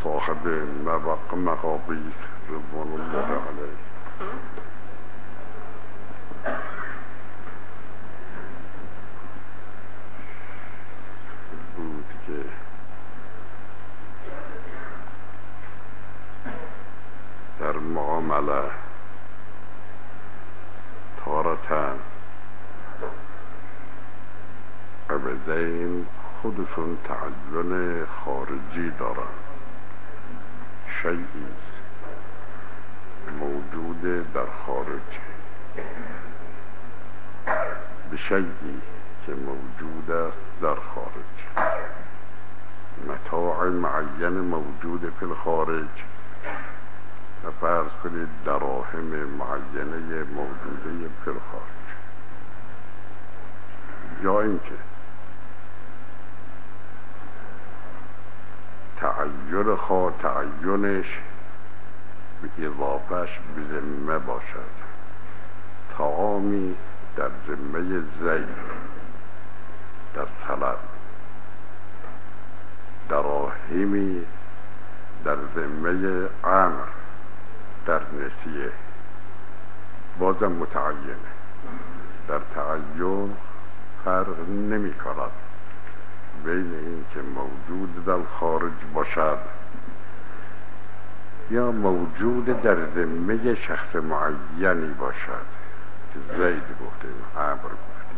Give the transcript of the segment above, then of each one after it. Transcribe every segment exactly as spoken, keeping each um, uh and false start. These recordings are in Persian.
صاحب مبق مقابیس رضوان الله علیه بود که در معامله تارتن عوضین خودشون تعین خارجی دارن، شیئی موجود در خارج به شیئی که موجود است در خارج، متاع معین موجود فی الخارج و فرض کنید دراهم معینه موجوده فی الخارج، یا اینکه تعین خواه تعینش به اضافهش به ذمه باشد. طعامی در ذمه زید در طلب، دراهمی در ذمه عمر در نسیه، بازم متعینه. در تعین فرق نمی کند بین این که موجود در خارج باشد یا موجود در ذمه شخص معینی باشد که زید گفتیم، عمر گفتیم.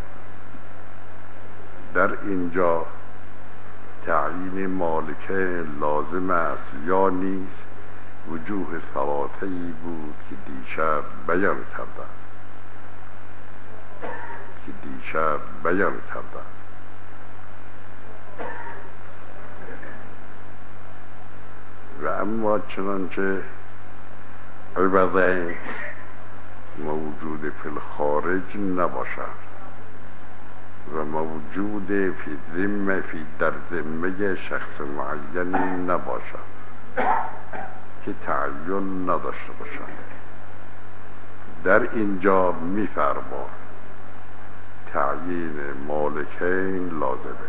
در اینجا تعیین مالکه لازم است یا نیز وجوه ثلاثه‌ای بود که دیشب بیان کردم که دیشب بیان کردم و اما چنانچه عوضین موجود فی الخارج نباشد و موجود فی ذمه فی در ذمه شخص معینی نباشد که تعین نداشته باشد، در اینجا می‌فرماید تعیین مالکین لازمه.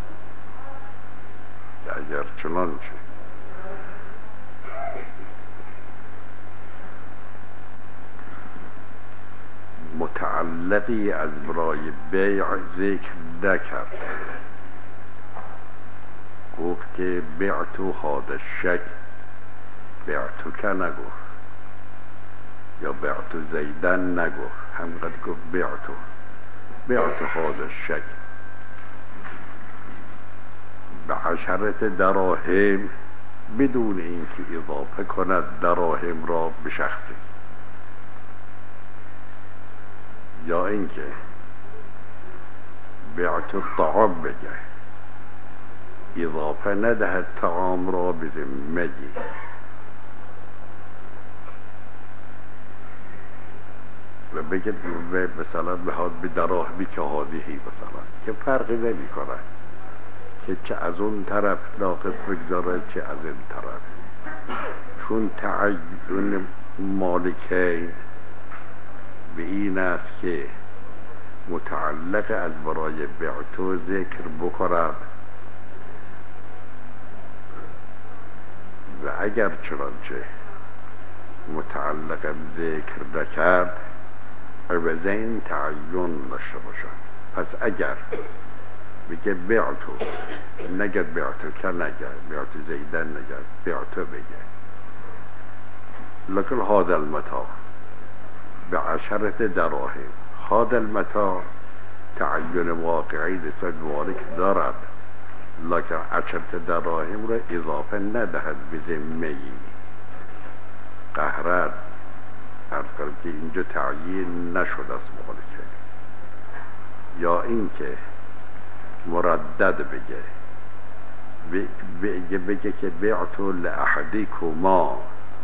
اگر چنانچه متعلقی از برای بیع ذکر نکرد، گفت که بعتو هذا الشیء، بعتو که نگفت، یا بعتو زیدن نگفت، همقدر گفت بعتو بعتو هذا الشیء به عشرت دراهم بدون اینکه اضافه کند دراهم را به شخصی، یا اینکه بعت الطعام بگه اضافه ندهد طعام را به ذمه‌ای، و بگه مثلا بهاد به دراهمی که هادیهی مثلا، که فرقی نمی کنه که چه از اون طرف ناقص بگذاره چه از این طرف، چون تعین مالکین به این است که متعلق از برای بعتو ذکر بکند و اگر چنانچه متعلق ذکر نکرد عوضین تعین داشته باشد. پس اگر بگه بعتو نگه بعتو که نگه بعتو زیدن نگه بعتو بگه، لکن هذا المتاع به عشرت دراهم، هذا المتاع تعین واقعی نسبت مالک دارد، لکن عشرت دراهم را اضافه ندهد به ذمه‌ای. قهرن فرض کنیم که اینجا تعیین نشد از مالکه، یا اینکه مردد بگه بگه, بگه که بعتو لأحدکما،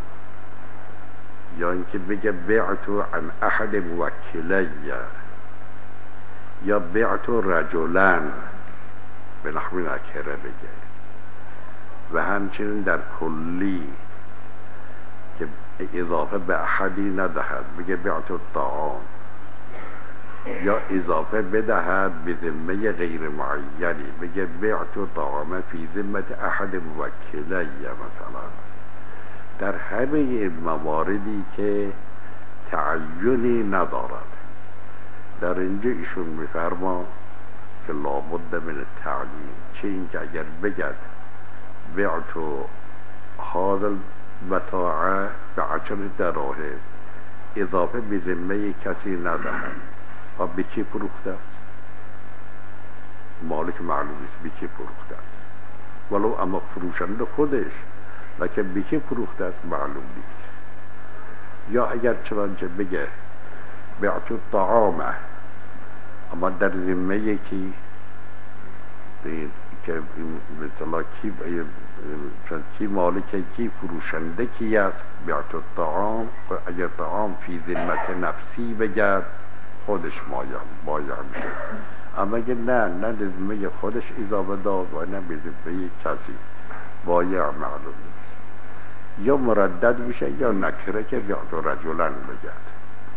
یا اینکه بگه بعتو عن احد موکلیه، یا بعتو رجلن به نحو نکره بگه، و همچنین در کلی که اضافه به احدی ندهد بگه بعتو الطعام، یا اضافه بدهد به ذمه غیر معینی، بگه بعت طعام فی ذمت احد موکلی مثلا. در همه مواردی که تعینی ندارد، در اینجا ایشون میفرما که لابد من التعیین، چه این که اگر بگد بعت هذا المتاع بعشر دراهم، اضافه به ذمه کسی ندهد، و به کی فروخته است؟ مالک معلوم است به کی فروخته است، ولو اما فروشنده خودش، لکن به کی فروخته است معلوم نیست. یا اگر چنانچه بگه بعت الطعام، اما در ذمه یکی که مثلا کی کی مالک کی فروشنده کی است، بعت الطعام، و اگر طعام فی ذمت نفسی بگرد خودش مایه مایه میشه. اما اگر نه نه ذمه خودش اضافه داد و نه به ذمه کسی، بایع معلوم نیست، یا مردد میشه یا نکره که بعت رجلن بگرد.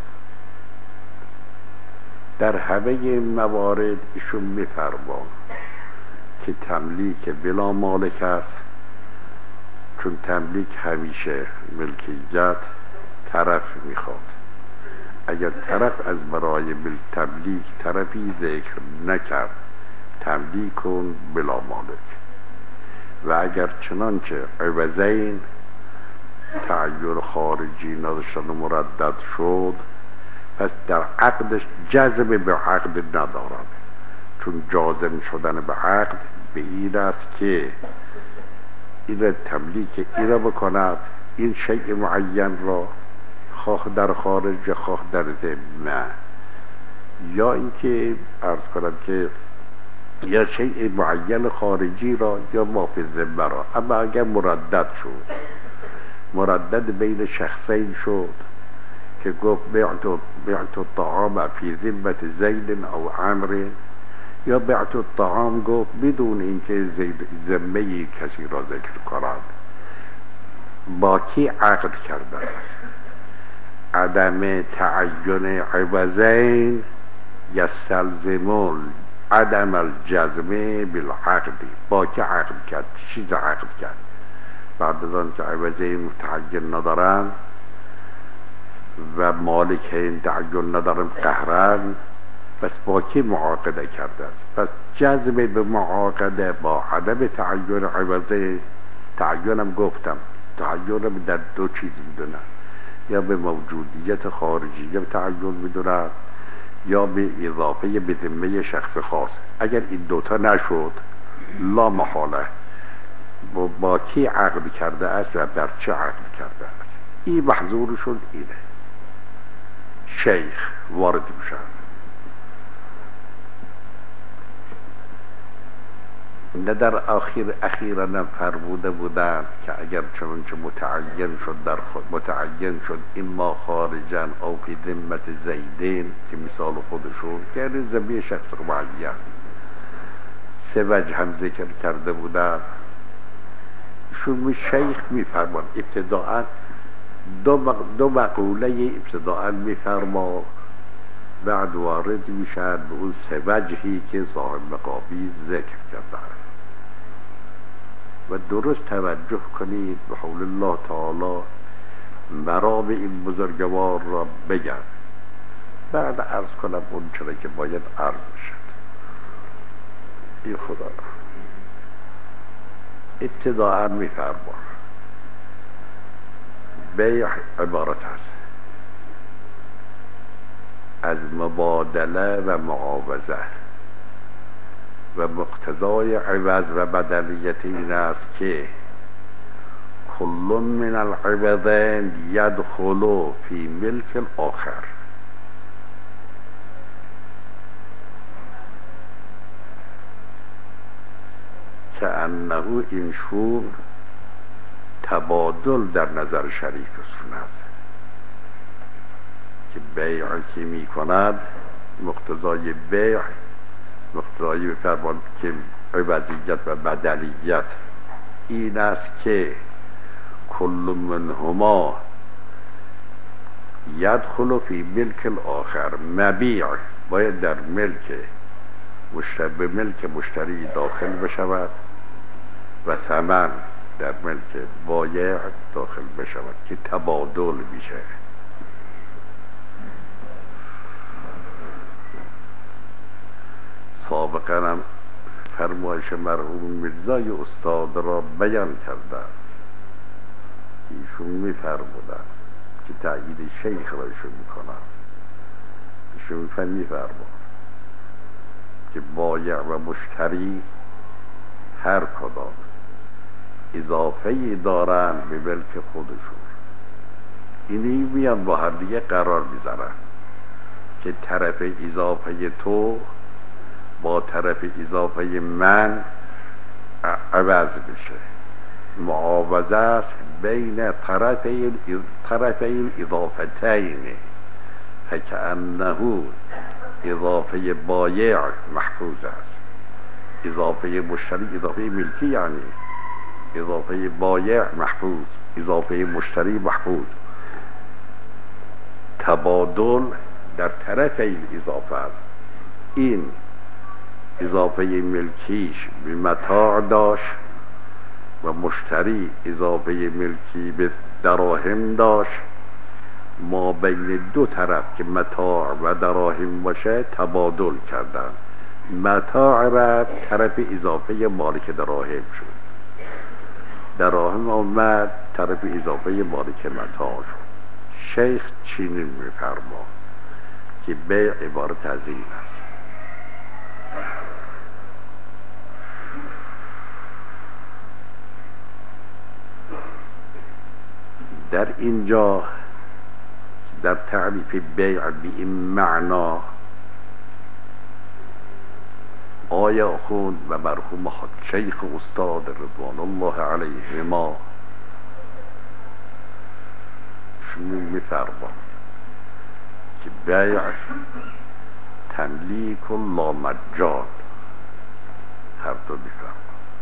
در همه موارد ایشون میفرمان که تملیک بلا مالک است، چون تملیک همیشه ملکیت طرف میخواد. اگر طرف از برای تملیک طرفی ذکر نکرد، تملیک کن بلا مالک. و اگر چنانچه عوضین تعین خارجی نداشتن و مردد شد، پس در عقدش جزم به عقد ندارد، چون جازم شدن به عقد به این است که این تملیک این را بکند، این شیء معین را، خواه در خارج خواه در ذمه، یا اینکه عرض کنم که یا شیء معین خارجی را یا ما فی ذمه را. اما اگر مردد شد، مردد بین شخصین شد که گفت بعت بعت الطعام فی ذمت زید او عمرو، یا بعت الطعام گفت بدون اینکه ذمه کسی را ذکر کند، با کی عقد کرده است؟ عدم تعین عوضین یستلزم عدم الجزم بالعقد. با کی عقد کرد؟ چیز عقد کرد؟ بعد از آن که عوضین متعین ندارن و مالکین تعین ندارن قهرن، پس با کی معاقده کرده است؟ پس جزم به معاقده با عدم تعین عوضه. تعینم گفتم تعینم در دو چیز میدونن، یا به موجودیت خارجی تعین میدونن، یا به اضافه به ذمه شخص خاص. اگر این دوتا نشد، لا محاله با, با کی عقد کرده است و بر چه عقد کرده است. این محظورشون اینه. شیخ وارد میشن. نه در آخر اخیرا هم فرموده بودن که اگر چنانچه متعین شد در خود متعین شد اما خارجا او فی ذمت زیدین، که مثال خودشون که یعنی ذمه شخص معین، سه وجه هم ذکر کرده بودن. شون می شیخ می فرمان ابتداعا دو, مق... دو مقوله ابتداعا می فرما، بعد وارد میشن به اون سه وجهی که صاحب مقابی ذکر کرده. و درست توجه کنید به حول الله تعالی مرام این بزرگوار را بگن، بعد عرض کنم اون چرا که باید عرض شد. این خدا ابتداعا میفرما بیع عبارت است از مبادله و معاوضه، و مقتضای عوض و بدلیت این است که کل من العوضین یدخل فی ملک الاخر. که انه اینشون تبادل در نظر شریفشون است که بیع که می کند مقتضای بیع مقتضای بفرمان که عوضیت و بدلیت این است که کل منهما یدخل فی ملک الاخر. مبیع باید در ملک مشتری به ملک مشتری داخل بشود و ثمن در ملک بایع داخل بشود که تبادل میشه. سابقا هم فرمایش مرحوم میرزای استاد را بیان کردن. ایشون میفرمودن که تأیید شیخ را ایشون میکنن. ایشون میفرمود که بایع و مشتری هر کدام اضافه‌ای دارن به ملک خودشون، اینی میان با هم دیگه قرار میذارن که طرف اضافه تو با طرف اضافه من عوض بشه. معاوضه است بین طرفی طرفی الاضافتین، فکأنه اضافه بایع محفوظ است، اضافه مشتری اضافه ملکی، یعنی اضافه بایع محفوظ، اضافه مشتری محفوظ. تبادل در طرف این اضافه است. این اضافه ملکیش به متاع داشت و مشتری اضافه ملکی به دراهم داشت. ما بین دو طرف که متاع و دراهم باشه تبادل کردن. متاع را طرف اضافه مالک دراهم شد، دراهم آمد طرف اضافه مالک متاع شد. شیخ چنین می‌فرماید که بیع عبارت از این است. در اینجا در تعریف بیع به این معنا آیا خون و مرحوم شیخ استاد رضوان الله علیهما شنو می‌فرماید که بیع تملیک لا مجان، هر دو می‌فرماید.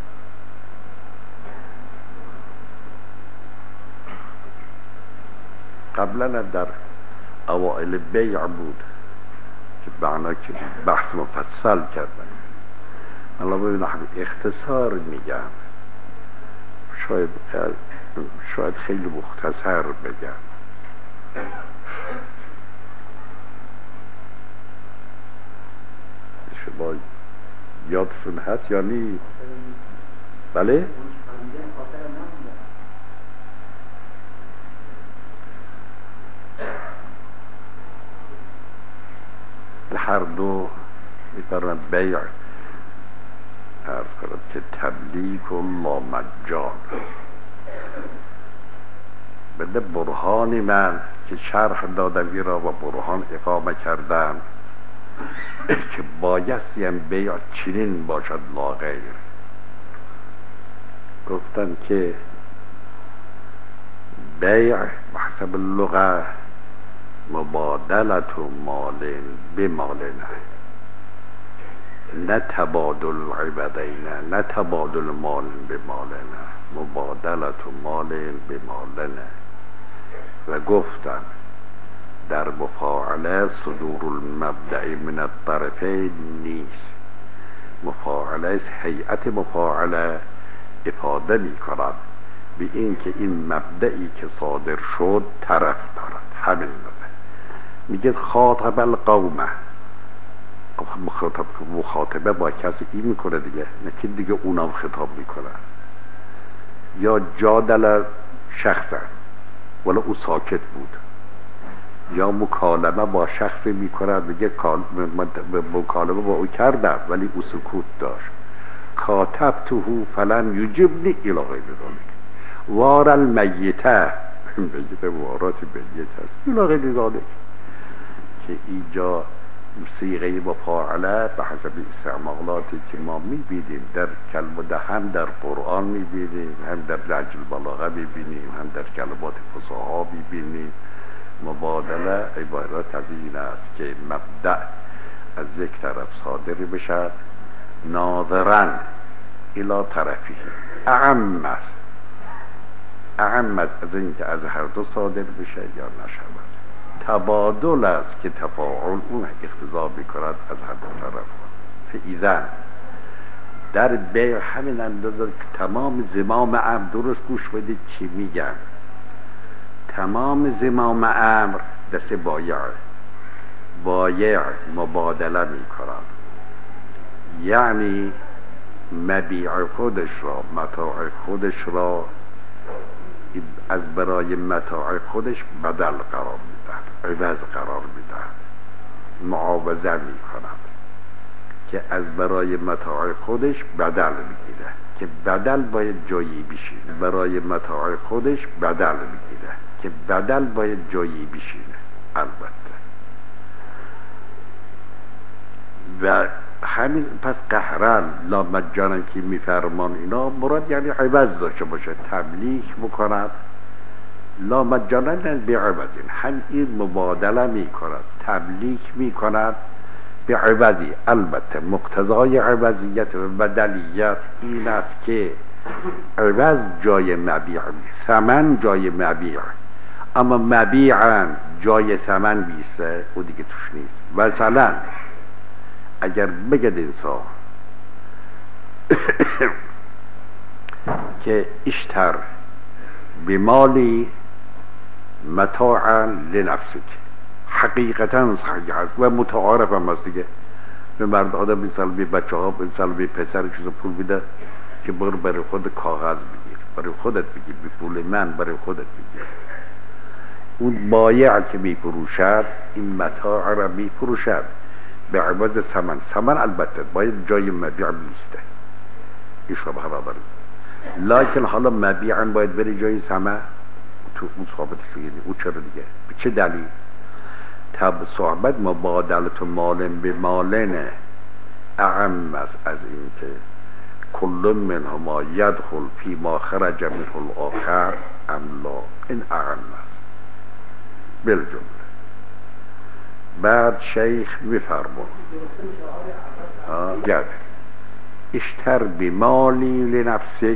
قبلا در اوائل بیع بود که معنا که بحث مفصل کردن. الله ببینه اختصار میگم، شاید شاید خیلی مختصر بگم. شما یادتون هست یا نی؟ بله؟ هر دو می‌فرماید بیع عرض کنم که تملیک و لامجان. بده برهانی من که شرح دادم این را و برهان اقامه کردم که بایستی هم بیع چنین باشد لا غیر. گفتن که بیع بحسب اللغه مبادلت مال به مال، نه تبادل عبدین، نه تبادل مال به مال، نه مبادلت مال به مال. و گفتن در مفاعله صدور المبدع من الطرفین نیست. مفاعله هیئت مفاعله افاده می کند به این که این مبدعی که صادر شد طرف دارد. همین میگه خاطب القومه، مخاطب مخاطبه با کسی این میکنه دیگه، نه که دیگه اونم خطاب میکنه. یا جادل شخصا ولی او ساکت بود، یا مکالمه با شخصی میکنه میگه مکالمه با او کردم ولی او سکوت داشت. کاتبته فلن یجبنی الی غیر ذلک. وار المیته، میگه وارات میت است الی غیر ذلک، که اینجا صیغه مفاعله به حسب استعمالاتی که ما میبینیم در کلمه، هم در قرآن میبینیم، هم در نهج البلاغه میبینیم، هم در کلمات فصاحا میبینیم. مبادله عبارت از این است که مبدأ از یک طرف صادر بشد ناظرن الی طرفی، اعم است، اعم از این که از هر دو صادر بشه یا نشود. تبادل است که تفاعل اون اقتضا میکند از هر دو طرف. فایذن در بیع همین اندازه که تمام زمام امر، درست گوش بدید چی میگن، تمام زمام امر دست بایع، بایع مبادله میکنند، یعنی مبیع خودش را، متاع خودش را از برای متاع خودش بدل قرار میدهد، عوض قرار میدهد، معاوضه میکند که از برای متاع خودش بدل میگیره که بدل باید جایی بشینه، برای متاع خودش بدل میگیره که بدل باید جایی بشینه. البته و همین پس قهرن لا مجانا که میفرمان اینا مراد یعنی عوض داشته باشه، تملیک بکند لا مجانا به عوضین، هم این مبادله میکند، تملیک میکند به عوضی. البته مقتضای عوضیت و بدلیت این است که عوض جای مبیع، ثمن جای مبیع، اما مبیعا جای ثمن بیسته او دیگه توش نیست. مثلا اگر بگد انسان که اشتر بمالی متاعا لنفسک، حقیقتا صحیح است و متعارف هم است دیگه، به مرد آدم مثال به بچه ها، مثال به پسر چیز پول میده که برو برای خود کاغذ بگیر، برای خودت بگیر، به پول من برای خودت بگیر. اون بایع که میفروشد این متاع را میفروشد به عوض ثمن. ثمن البته باید جای مبیع بیسته، این شما برابرید، لیکن حالا مبیعا باید بری جای ثمن، تو اون صحبت شدید او چرا دیگه؟ به چه دلیل؟ تب صحبت مبادلت مالن به مالن اعم است از این که کل منهما یدخل فی ما خرج منه الاخر ام لا، این اعم است بالجمله. بعد شیخ میفرمون گرد اشتر بمالی لنفسک،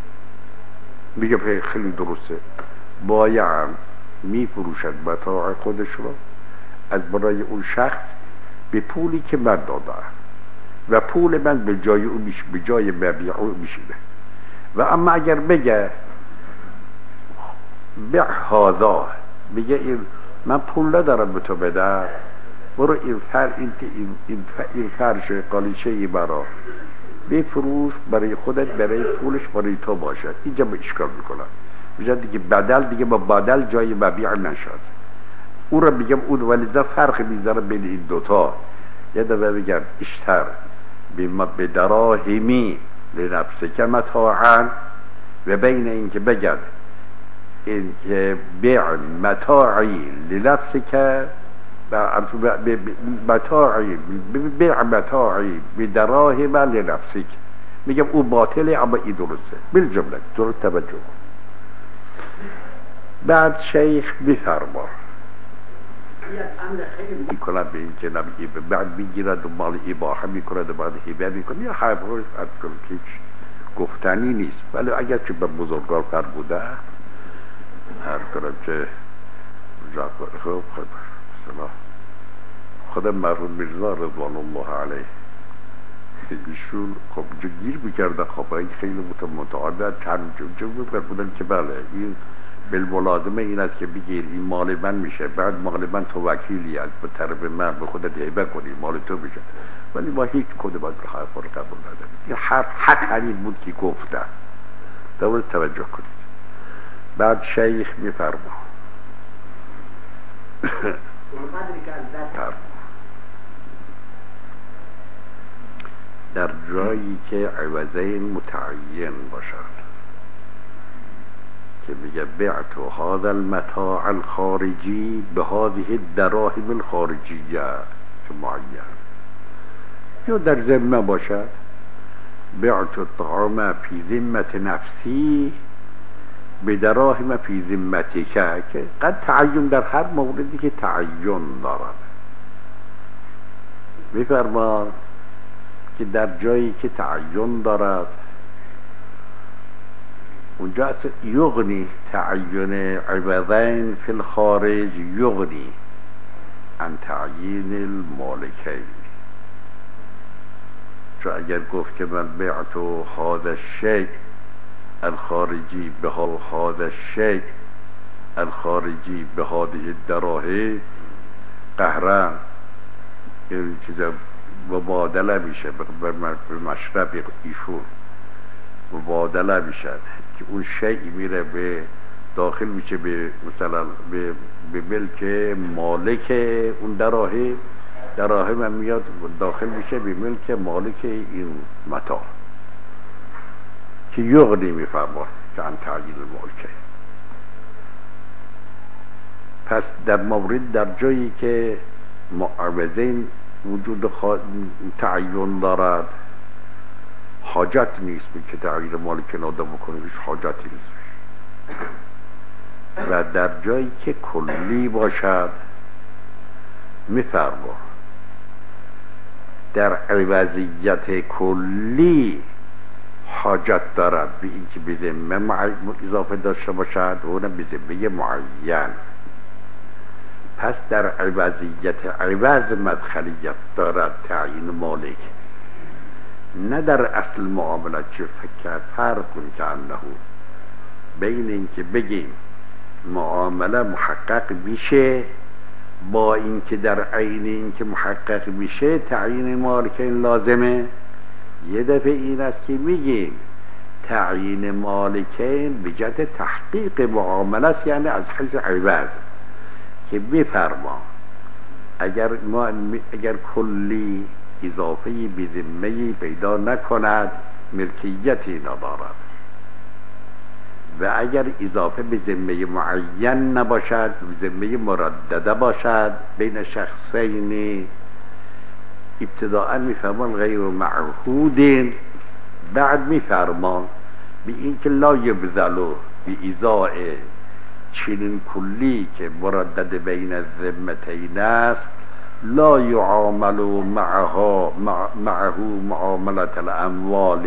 میگه خیلی درسته، بایعم میفروشد متاع خودش رو از برای اون شخص به پولی که من دادم و پول من به جای اون میشه، به جای مبیع اون میشینه. و اما اگر بگه بیع هذا، بگه این من پول ندارم به تو بدم، برو این فر این این این, این فرش قالیچه ای برا بفروش برای خودت، برای پولش برای تو باشد، اینجا به اشکال میکنم. میگه دیگه بدل دیگه با بدل جای مبیع نشد. او را میگم اون ولیزا فرق میذاره بین این دوتا. یه دفعه میگم اشتر به دراهمی لنفسک متاعا، و بین این که بگم این که بیع متاعی لنفسک متاعی بیع متاعی به دراهم لنفسک، میگم او باطله اما این درسته بالجمله. درست توجه. بعد شیخ میفرما میکنن به این که نمیگه بعد میگیرد و مال اباحه میکند و بعد هبه میکنه، یا حرف روی فرد کنه که هیچ گفتنی نیست، ولی اگر که به بزرگار پر بوده هر کنم که خب خب خودم مرحوم میرزا رضوان الله علیه ایشون خب گیر میکردن، خب این خیلی متعادل چند جو بودن که بله این بالملازمه این است که بگیر این مال من میشه، بعد مال من تو وکیلی از به طرف من به خودت هبه کنی مال تو میشه، ولی ما هیچ کدوم از حرف رو قبول نداریم. این حرف حق همین بود که گفتن، دوست توجه کنید. بعد شیخ میفرما در جایی که عوضین متعین باشد که میگه بعت هذا المتاع الخارجی به هذه الدراهم الخارجیه که معین، یا در ذمه باشد بعت الطعام فی ذمت نفسی به دراهم فی ذمتک، که قد تعین در هر موردی که تعین دارد. میفرما که در جایی که تعین دارد اونجا یغنی تعین عوضین فی الخارج، یغنی عن تعیین المالکین. چون اگر گفت که من بعت هذا الشیء الخارجی به هذا الشیء الخارجی به هذه الدراهم قهرا، این چیزا مبادله میشه به مشرب ایشون، مبادله میشه که اون شیء میره به داخل میشه به مثلا به, به ملک مالک اون دراهم، دراهم هم میاد داخل میشه به ملک مالک این متاع که یغنی میفرماد که عن تعیین المالکه. پس در مورد در جایی که معوضین وجود تعیین دارد حاجت نیست به که تعیین مالکین آدم بکنه، هیچ حاجتی نیست. و در جایی که کلی باشد میفرما در عوضیت کلی حاجت دارد به اینکه به ذمه اضافه داشته باشد و اونم به ذمه معین. پس در عوضیت عوض مدخلیت دارد تعیین مالک، نه در اصل معاملت. چه فکر فرق کن که انه بین اینکه بگیم معامله محقق میشه با اینکه در عین اینکه محقق میشه تعیین مالکین لازمه. یه دفعه این است که میگیم تعیین مالکین به جهت تحقیق معامله است، یعنی از حیث عوض که بفرما اگر ما اگر کلی اضافه به ذمه پیدا نکند ملکیتی ندارد، و اگر اضافه به ذمه معین نباشد به ذمه مردده باشد بین شخصین ابتداء میفرمان غیر معهودین، بعد میفرمان به اینکه لا یبذلو به ایزاء چنین کلی که مردد بین الذمتین است لا یعامل معها معه معاملت الاموال،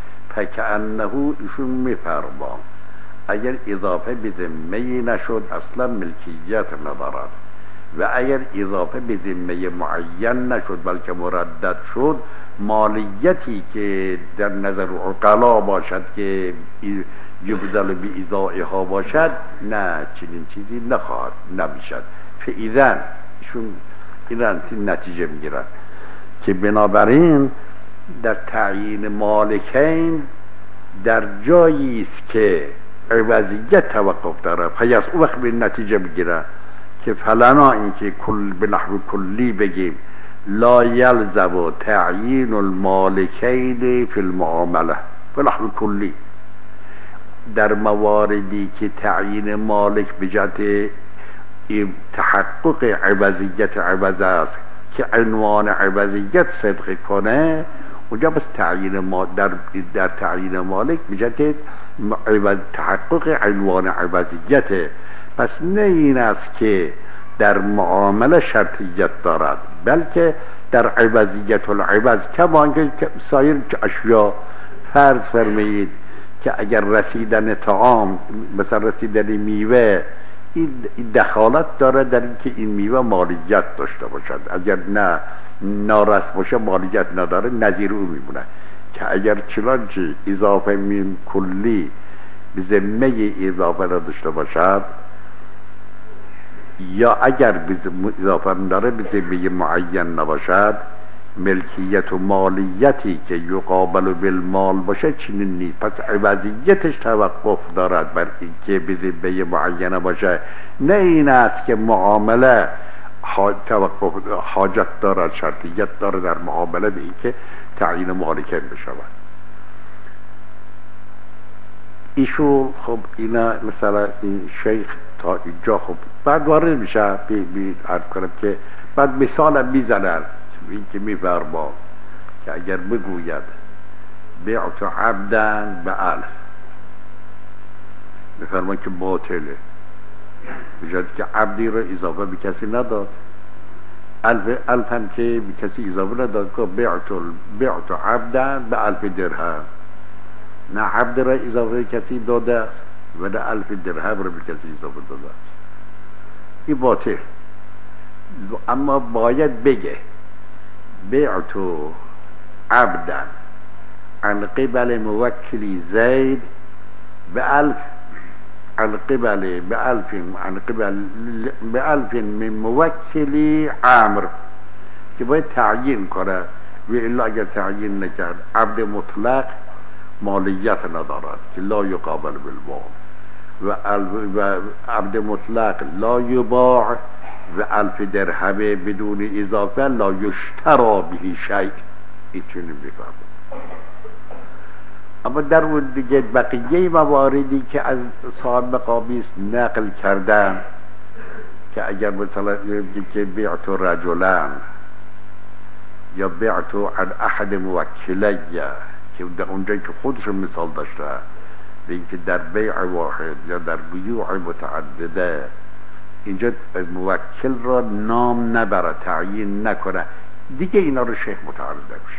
فکأنه ایشون میفرمان اگر اضافه به ذمه نشد اصلا ملکیت ندارد، و اگر اضافه به ذمه معین نشد بلکه مردد شد مالیتی که در نظر عقلا باشد که یبذل به ایزائها باشد نه چنین چیزی نخواهد نمیشد. فاذا ایشون این نتیجه میگیرن که بنابراین در تعیین مالکین در جایی است که عوضیت توقف داره پیاس او وقت به نتیجه میگیرن که فلنا اینکه کل به نحو کلی بگیم لا یلزم تعیین المالکین فی المعامله به نحو کلی. در مواردی که تعیین مالک به جهت تحقق عوضیت عوض است که عنوان عوضیت صدق کنه اونجا بس تعیین ما در در تعیین مالک به جهت عوض تحقق عنوان عوضیت. پس نه این است که در معامله شرطیت دارد بلکه در عوضیت العوض کما که سایر اشیا فرض فرمایید که اگر رسیدن طعام مثلا رسیدن میوه این دخالت داره در اینکه این میوه مالیت داشته باشد، اگر نه نارس باشه مالیت نداره، نظیر او میمونه که اگر چنانچه اضافه من کلی به ذمه اضافه را داشته باشد یا اگر اضافه داره به ذمه معین نباشد ملکیت و مالیتی که یقابل بالمال باشه چنین نیست. پس عوضیتش توقف دارد بر اینکه به ذمه معینه باشه، نه این است که معامله توقف حاجت دارد شرطیت دارد در معامله به اینکه تعیین مالکین بشود. ایشون خب اینا مثلا این شیخ تا اینجا خب بعد وارد میشه بی بی عرض کنم که بعد مثالم میزنن این که میفرما که اگر بگوید بیعت عبدن به الف میفرما که باطله، بجاید که عبدی رو اضافه به کسی نداد، الف الف هم که به کسی اضافه نداد که بیعت بیعت عبدن به الف درهم، نه عبد را اضافه کسی داده است و نه الف درهم را به کسی اضافه داده است، این باطل. اما باید بگه بعتو عبدا عن قبل موکلی زید به الف عن قبل بألف عن قبل بألف من موکلی عمر، که باید تعیین کنه، و الا اگر تعیین نکرد عبد مطلق مالیت ندارد که لا یقابل بالوام، و عبد مطلق لا یباع و الف درهمه بدون اضافه لا یشترا به شیء. این چنین میفرماید. اما در اون دیگه بقیه مواردی که از صاحب مقابیس نقل کردن، که اگر مثلا که بیعت رجلان یا بیعت عن احد موکلیه، که در اونجایی که خودش مثال داشته، اینکه در بیع واحد یا در بیوع متعدده اینجا از موکل را نام نبره، تعیین نکنه، دیگه اینا رو شیخ متعرض نمیشه.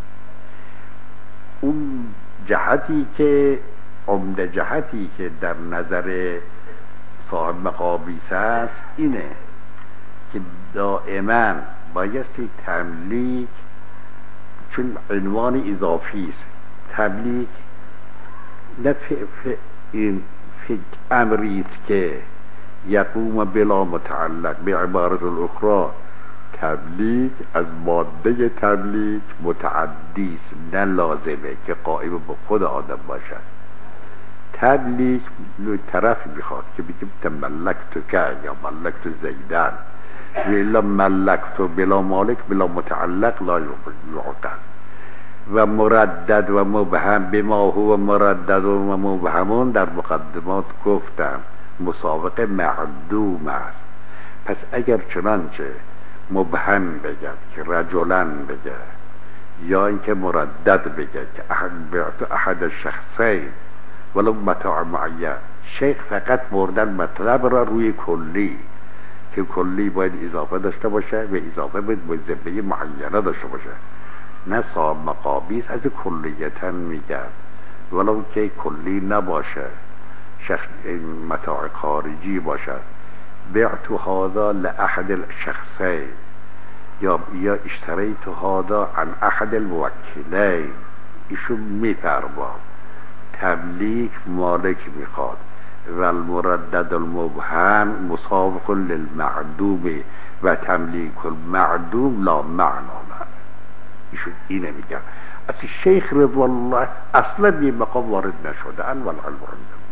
اون جهتی که عمده جهتی که در نظر صاحب مقابیس است اینه که دائما بایستی تملیک، چون عنوان اضافی است، تملیک نه این امری است که یقوم بلا متعلق، به عبارت الاخرى تبلیغ از ماده تبلیغ متعدی است، نه لازمه که قائم به خود آدم باشد. تبلیغ طرف میخواد که بگیم تملکتو که یا ملکتو زیدن، و الا ملکتو بلا مالک بلا متعلق لا یعقل. و مردد و مبهم بما هو مردد و مبهمون در مقدمات گفتم مسابقه معدوم است. پس اگر چنانچه مبهم بگد که رجلن بگه، یا اینکه مردد بگه که احد بعت احد شخصین ولو متاع معین، شیخ فقط بردن مطلب را روی کلی، که کلی باید اضافه داشته باشه و اضافه باید باید ذبه معینه داشته باشه، نه صاحب مقابیس از کلیتن میگه ولو که کلی نباشه، شخص متاع خارجی باشد. بعت هذا لأحد الشخصين یا یا اشتریت هذا عن احد الموکلین. ایشون میفرما تملیک مالک میخواد و المردد المبهم مسابق للمعدوم و تملیک المعدوم لا معنا له. ایشون اینه میگن. از شیخ رضوان الله اصلا بی مقام وارد نشده ان والعلم عندهم.